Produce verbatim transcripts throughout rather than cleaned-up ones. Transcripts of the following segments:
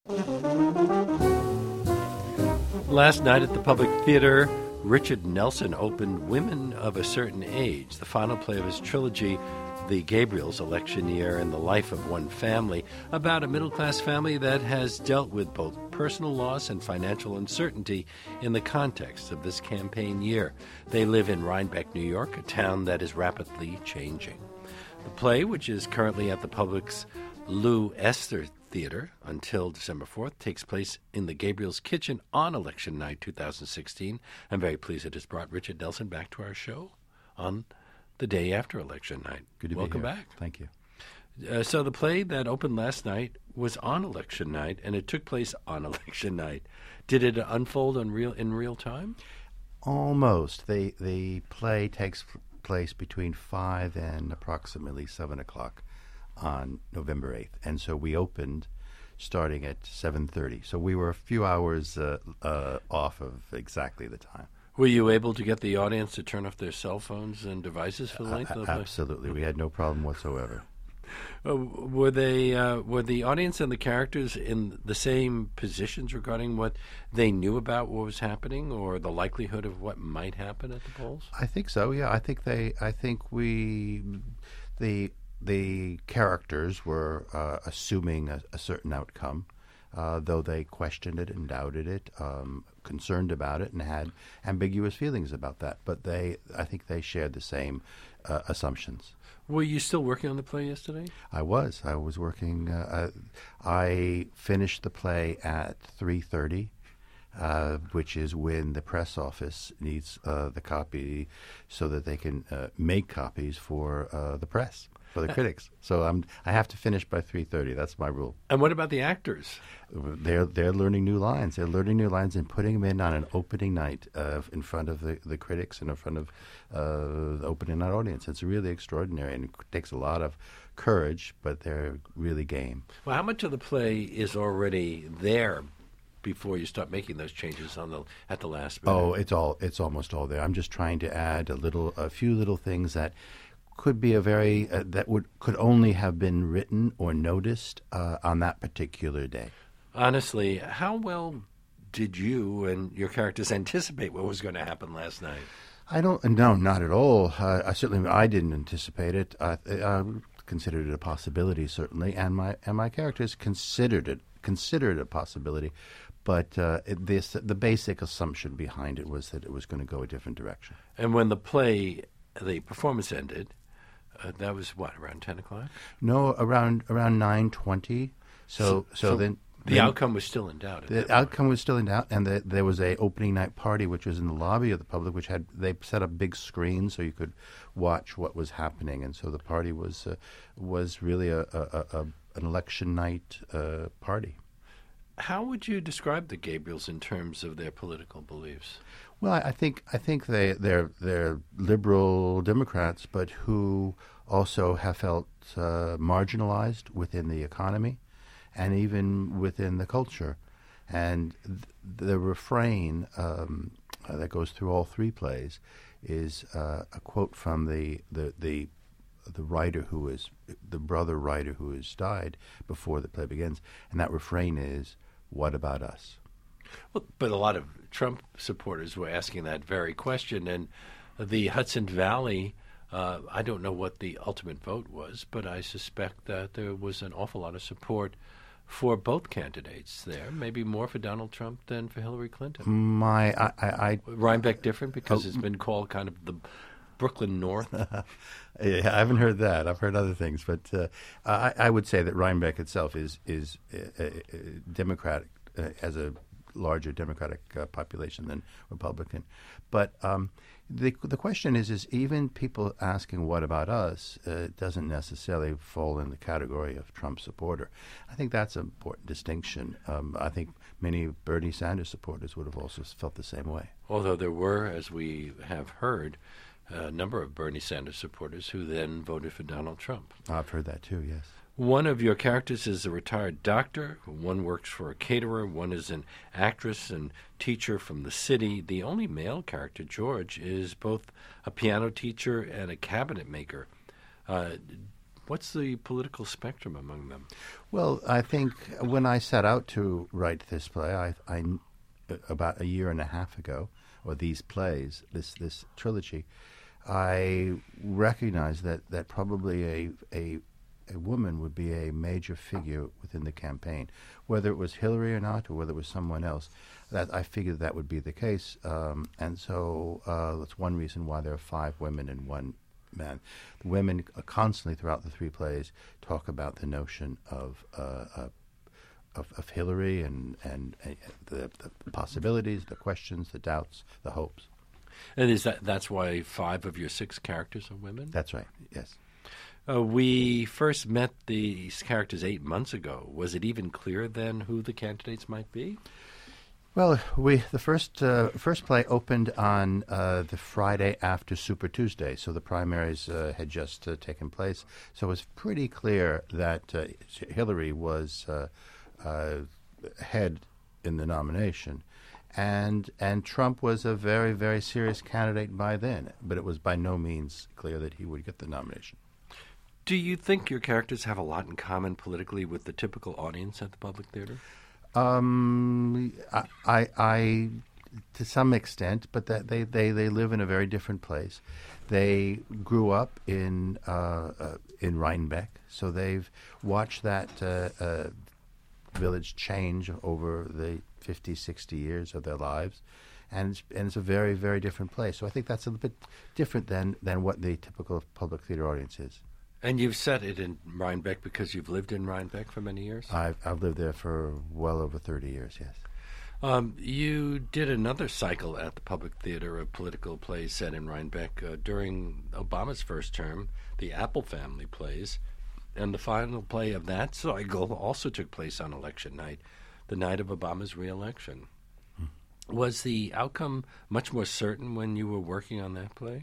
Last night at the Public Theater, Richard Nelson opened Women of a Certain Age, the final play of his trilogy, The Gabriels, Election Year, and the Life of One Family, about a middle-class family that has dealt with both personal loss and financial uncertainty in the context of this campaign year. They live in Rhinebeck, New York, a town that is rapidly changing. The play, which is currently at the Public's Lou Esther Theater until December fourth, takes place in the Gabriel's Kitchen on Election Night two thousand sixteen. I'm very pleased it has brought Richard Nelson back to our show on the day after Election Night. Good to Welcome be here. back. Thank you. Uh, so the play that opened last night was on Election Night, and it took place on Election Night. Did it unfold on real in real time? Almost. The, the play takes place between five and approximately seven o'clock on November eighth. And so we opened starting at seven thirty. So we were a few hours uh, uh, off of exactly the time. Were you able to get the audience to turn off their cell phones and devices for the length Uh, of the play? absolutely. We had no problem whatsoever. Uh, were they uh, were the audience and the characters in the same positions regarding what they knew about what was happening, or the likelihood of what might happen at the polls? I think so. Yeah, I think they. I think we, the the characters were uh, assuming a, a certain outcome, uh, though they questioned it and doubted it, um, concerned about it, and had ambiguous feelings about that. But they, I think, they shared the same uh, assumptions. Were you still working on the play yesterday? I was. I was working. Uh, I finished the play at three thirty. Uh, which is when the press office needs uh, the copy so that they can uh, make copies for uh, the press, for the critics. So I'm, I have to finish by three thirty. That's my rule. And what about the actors? They're they're learning new lines. They're learning new lines and putting them in on an opening night uh, in front of the, the critics and in front of uh, the opening night audience. It's really extraordinary, and it takes a lot of courage, but they're really game. Well, how much of the play is already there before you start making those changes on the at the last minute? Oh, it's all it's almost all there. I'm just trying to add a little, a few little things that could be a very uh, that would could only have been written or noticed uh, on that particular day. Honestly, how well did you and your characters anticipate what was going to happen last night? I don't. No, not at all. Uh, I certainly I didn't anticipate it. I, I considered it a possibility, certainly, and my and my characters considered it considered it a possibility. But uh, it, this, the basic assumption behind it was that it was going to go a different direction. And when the play, the performance ended, uh, that was what, around ten o'clock? No, around around nine twenty. So, so, so then the then outcome was still in doubt. the outcome was still in doubt, and the, there was a opening night party, which was in the lobby of the Public, which had they set up big screens so you could watch what was happening, and so the party was uh, was really a, a, a an election night uh, party. How would you describe the Gabriels in terms of their political beliefs? Well, I I think I think they they're they're liberal Democrats, but who also have felt uh, marginalized within the economy, and even within the culture. And th- the refrain um, uh, that goes through all three plays is uh, a quote from the the the the writer who is the brother writer who has died before the play begins, and that refrain is, "What about us?" Well, but a lot of Trump supporters were asking that very question, and the Hudson Valley, uh, I don't know what the ultimate vote was, but I suspect that there was an awful lot of support for both candidates there, maybe more for Donald Trump than for Hillary Clinton. My, I, I, I Rhinebeck different because Oh. it's been called kind of the Brooklyn North. I haven't heard that. I've heard other things, but uh, I, I would say that Rhinebeck itself is is uh, uh, Democratic, uh, has a larger Democratic uh, population than Republican. But um, the the question is, is even people asking "What about us?" Uh, doesn't necessarily fall in the category of Trump supporter. I think that's an important distinction. Um, I think many Bernie Sanders supporters would have also felt the same way. Although there were, as we have heard, a number of Bernie Sanders supporters who then voted for Donald Trump. I've heard that too, yes. One of your characters is a retired doctor. One works for a caterer. One is an actress and teacher from the city. The only male character, George, is both a piano teacher and a cabinet maker. Uh, What's the political spectrum among them? Well, I think when I set out to write this play, I, I about a year and a half ago, or these plays, this this trilogy, I recognized that, that probably a, a a woman would be a major figure within the campaign, whether it was Hillary or not, or whether it was someone else. That I figured that would be the case, um, and so uh, that's one reason why there are five women and one man. The women uh, constantly throughout the three plays talk about the notion of uh, uh, of, of Hillary and and uh, the, the possibilities, the questions, the doubts, the hopes. And is that that's why five of your six characters are women? That's right. Yes. Uh, we first met these characters eight months ago. Was it even clear then who the candidates might be? Well, we the first uh, first play opened on uh, the Friday after Super Tuesday, so the primaries uh, had just uh, taken place. So it was pretty clear that uh, Hillary was uh, uh, ahead in the nomination, and and Trump was a very very serious candidate by then. But it was by no means clear that he would get the nomination. Do you think your characters have a lot in common politically with the typical audience at the Public Theater? Um, I, I, I, to some extent, but that they, they, they live in a very different place. They grew up in uh, uh, in Rhinebeck, so they've watched that uh, uh, village change over the fifty, sixty years of their lives, and it's, and it's a very, very different place. So I think that's a little bit different than, than what the typical Public Theater audience is. And you've set it in Rhinebeck because you've lived in Rhinebeck for many years? I've, I've lived there for well over thirty years, yes. Um, you did another cycle at the Public Theater of political plays set in Rhinebeck uh, during Obama's first term, the Apple Family plays. And the final play of that cycle also took place on election night, the night of Obama's re-election. Hmm. Was the outcome much more certain when you were working on that play?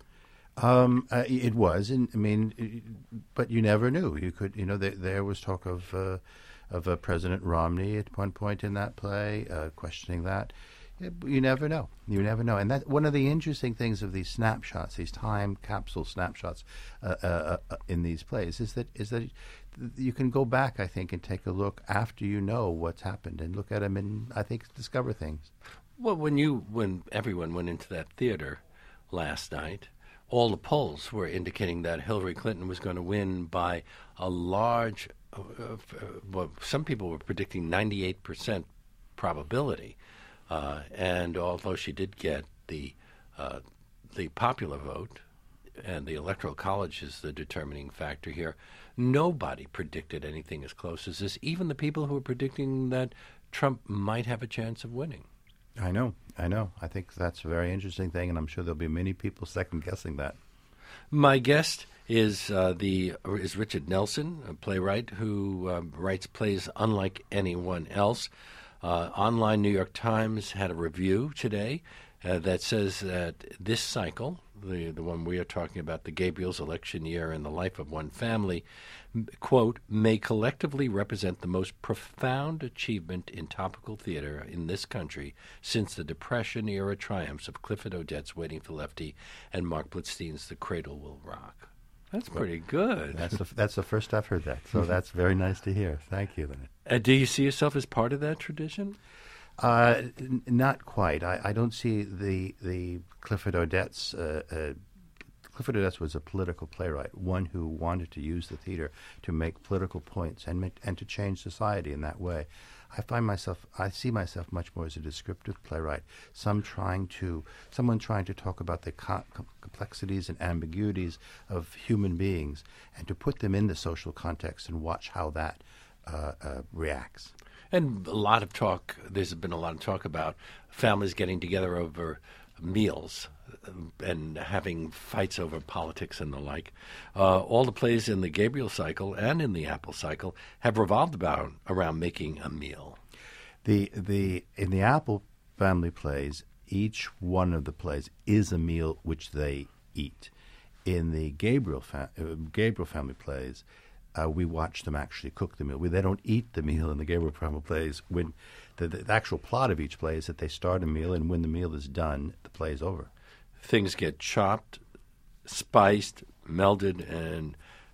Um, uh, it was, and I mean, it, but you never knew. You could, you know, there, there was talk of uh, of uh, President Romney at one point in that play, uh, questioning that. It, you never know. You never know, and that one of the interesting things of these snapshots, these time capsule snapshots uh, uh, uh, in these plays, is that is that you can go back, I think, and take a look after you know what's happened, and look at them and I think discover things. Well, when you when everyone went into that theater last night, all the polls were indicating that Hillary Clinton was going to win by a large, uh, uh, well, some people were predicting ninety-eight percent probability. Uh, and although she did get the uh, the popular vote, and the Electoral College is the determining factor here, nobody predicted anything as close as this, even the people who were predicting that Trump might have a chance of winning. I know, I know. I think that's a very interesting thing, and I'm sure there'll be many people second-guessing that. My guest is uh, the is Richard Nelson, a playwright who uh, writes plays unlike anyone else. Uh, Online New York Times had a review today uh, that says that this cycle, the the one we are talking about, the Gabriel's election year and the life of one family, quote, may collectively represent the most profound achievement in topical theater in this country since the Depression-era triumphs of Clifford Odets' Waiting for Lefty and Mark Blitzstein's The Cradle Will Rock. That's pretty good. That's the, that's the first I've heard that, so that's very nice to hear. Thank you, Leonard. Uh, do you see yourself as part of that tradition? Uh, n- not quite. I, I don't see the the Clifford Odets. Uh, uh, Clifford Odets was a political playwright, one who wanted to use the theater to make political points and make, and to change society in that way. I find myself, I see myself much more as a descriptive playwright. Some trying to, someone trying to talk about the co- complexities and ambiguities of human beings, and to put them in the social context and watch how that uh, uh, reacts. And a lot of talk, there's been a lot of talk about families getting together over meals and having fights over politics and the like. Uh, all the plays in the Gabriel cycle and in the Apple cycle have revolved about around making a meal. The the in the Apple Family plays, each one of the plays is a meal which they eat. In the Gabriel fa- uh, Gabriel Family plays, uh, we watch them actually cook the meal. We, they don't eat the meal in the Gabriel Family plays. When the, the actual plot of each play is that they start a meal, and when the meal is done, the play is over. Things get chopped, spiced, melded, and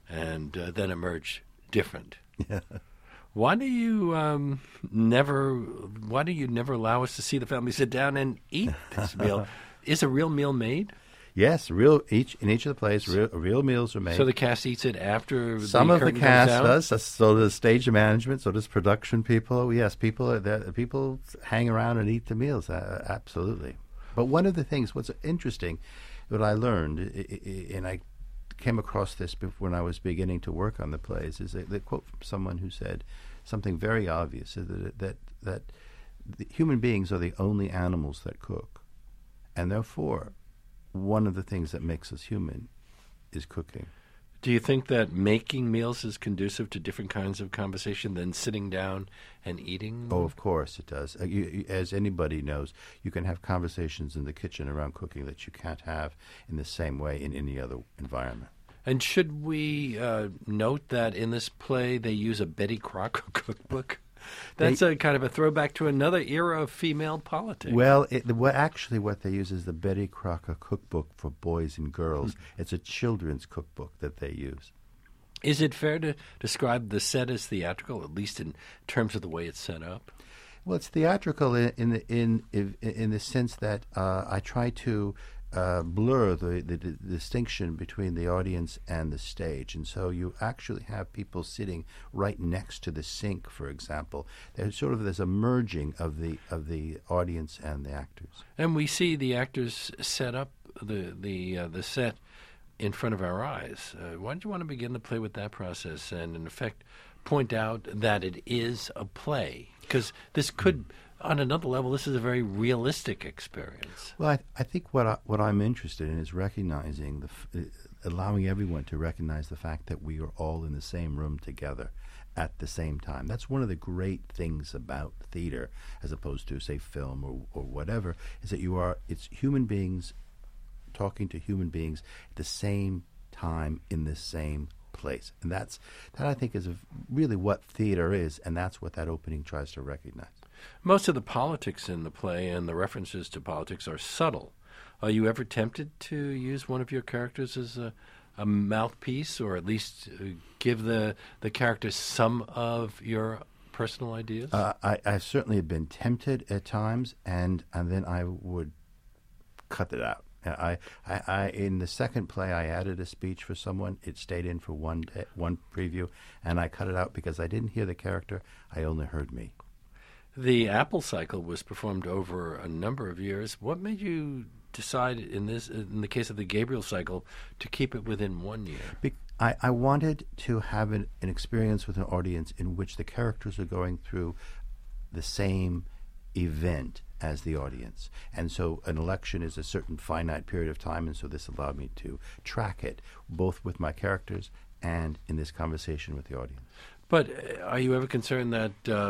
and uh, then emerge different. Yeah. Why do you um, never? Why do you never allow us to see the family sit down and eat this meal? Is a real meal made? Yes, real each in each of the plays, real, real meals are made. So the cast eats it after some the of the curtain cast comes down? does. So does stage management. So does production people. Yes, people are there, people hang around and eat the meals. Uh, absolutely. But one of the things, what's interesting, what I learned, I, I, and I came across this when I was beginning to work on the plays, is a, the quote from someone who said something very obvious: is that that that the human beings are the only animals that cook, and therefore, one of the things that makes us human is cooking. Do you think that making meals is conducive to different kinds of conversation than sitting down and eating? Oh, of course it does. Uh, you, you, as anybody knows, you can have conversations in the kitchen around cooking that you can't have in the same way in any other environment. And should we uh, note that in this play they use a Betty Crocker cookbook? That's They- a kind of a throwback to another era of female politics. Well, it, the, what actually what they use is the Betty Crocker cookbook for boys and girls. It's a children's cookbook that they use. Is it fair to describe the set as theatrical, at least in terms of the way it's set up? Well, it's theatrical in in the, in, in in the sense that uh, I try to uh, blur the, the, the distinction between the audience and the stage, and so you actually have people sitting right next to the sink, for example. There's sort of there's a merging of the of the audience and the actors. And we see the actors set up the the uh, the set in front of our eyes. Uh, why don't you want to begin the play with that process and, in effect, point out that it is a play? Because this could, on another level, this is a very realistic experience. Well, I, I think what I, what I'm interested in is recognizing the, f- uh, allowing everyone to recognize the fact that we are all in the same room together at the same time. That's one of the great things about theater, as opposed to, say, film or, or whatever, is that you are it's human beings talking to human beings at the same time in the same place, and that's that I think is a, really what theater is, and that's what that opening tries to recognize. Most of the politics in the play and the references to politics are subtle. Are you ever tempted to use one of your characters as a, a mouthpiece, or at least uh, give the the character some of your personal ideas? Uh, I, I've certainly been tempted at times, and and then I would cut it out. I, I, I, in the second play, I added a speech for someone. It stayed in for one day, one preview, and I cut it out because I didn't hear the character. I only heard me. The Apple Cycle was performed over a number of years. What made you decide, in this, in the case of the Gabriel Cycle, to keep it within one year? Be- I, I wanted to have an, an experience with an audience in which the characters are going through the same event as the audience. And so an election is a certain finite period of time, and so this allowed me to track it, both with my characters and in this conversation with the audience. But uh, are you ever concerned that uh,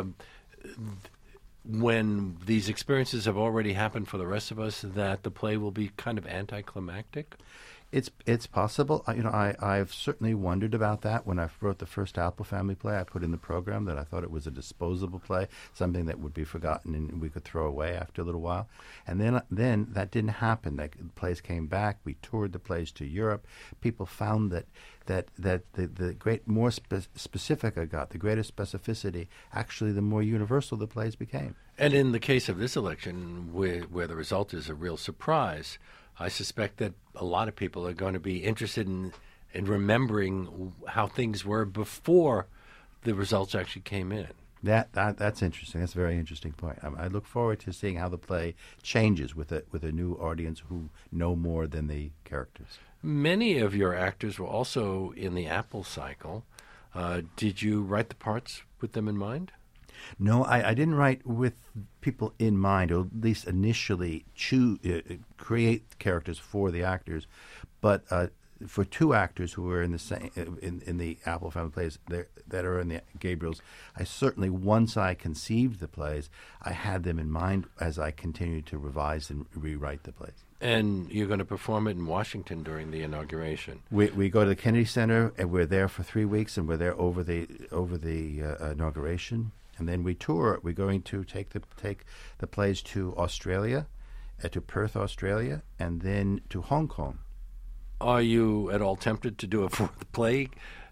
when these experiences have already happened for the rest of us, that the play will be kind of anticlimactic? It's it's possible. I, you know, I, I've certainly wondered about that. When I wrote the first Apple Family play, I put in the program that I thought it was a disposable play, something that would be forgotten and we could throw away after a little while. And then then that didn't happen. That the plays came back. We toured the plays to Europe. People found that that that the, the great more spe- specific I got, the greater specificity, actually the more universal the plays became. And in the case of this election, where, where the result is a real surprise, I suspect that a lot of people are going to be interested in, in remembering how things were before the results actually came in. That, that that's interesting. That's a very interesting point. I, I look forward to seeing how the play changes with a with a new audience who know more than the characters. Many of your actors were also in the Apple Cycle. Uh, did you write the parts with them in mind? No, I, I didn't write with people in mind, or at least initially choose, uh, create characters for the actors. But uh, for two actors who were in the same in, in the Apple Family plays that are in the Gabriels, I certainly, once I conceived the plays, I had them in mind as I continued to revise and rewrite the plays. And you're going to perform it in Washington during the inauguration. We we go to the Kennedy Center, and we're there for three weeks, and we're there over the over the uh, inauguration. And then we tour. We're going to take the take the plays to Australia, uh, to Perth, Australia, and then to Hong Kong. Are you at all tempted to do a fourth play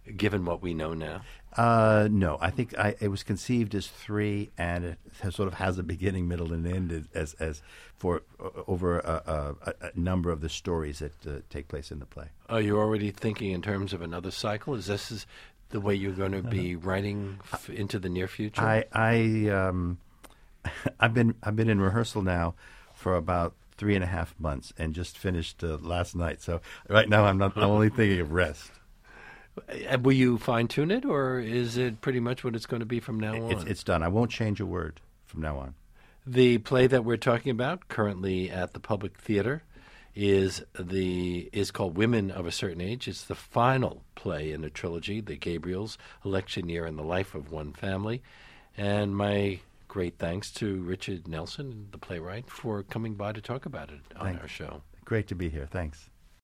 given what we know now? Uh, no, I think I, it was conceived as three, and it has, sort of has a beginning, middle, and end as as for uh, over a, a, a number of the stories that uh, take place in the play. Are you already thinking in terms of another cycle? Is this is the way you're going to be writing f- into the near future? I I um, I've been I've been in rehearsal now for about three and a half months, and just finished uh, last night. So right now I'm not. I'm only thinking of rest. Uh, Will you fine tune it, or is it pretty much what it's going to be from now on? It's, it's done. I won't change a word from now on. The play that we're talking about currently at the Public Theater is the is called Women of a Certain Age. It's the final play in a trilogy, The Gabriels, Election Year and the Life of One Family. And my great thanks to Richard Nelson, the playwright, for coming by to talk about it on Thanks. our show. Great to be here. Thanks.